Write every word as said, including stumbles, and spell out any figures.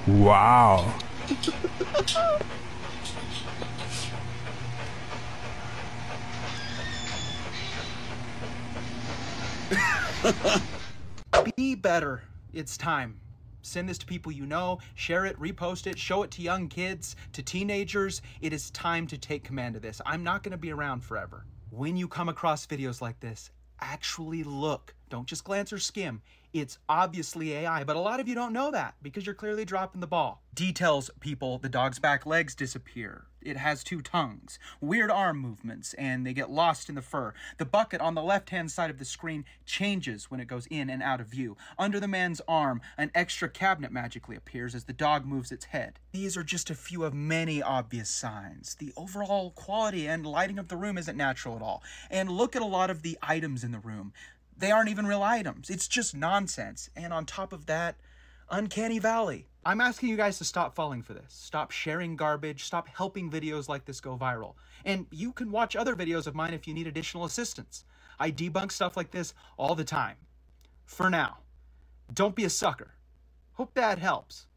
Wow. Be better. It's time. Send this to people you know, share it, repost it, show it to young kids, to teenagers. It is time to take command of this. I'm not going to be around forever. When you come across videos like this, actually look. Don't just glance or skim. It's obviously A I, but a lot of you don't know that because you're clearly dropping the ball. Details, people, the dog's back legs disappear. It has two tongues, weird arm movements, and they get lost in the fur. The bucket on the left-hand side of the screen changes when it goes in and out of view. Under the man's arm, an extra cabinet magically appears as the dog moves its head. These are just a few of many obvious signs. The overall quality and lighting of the room isn't natural at all. And look at a lot of the items in the room. They aren't even real items. It's just nonsense. And on top of that, uncanny valley. I'm asking you guys to stop falling for this. Stop sharing garbage. Stop helping videos like this go viral. And you can watch other videos of mine if you need additional assistance. I debunk stuff like this all the time. For now, don't be a sucker. Hope that helps.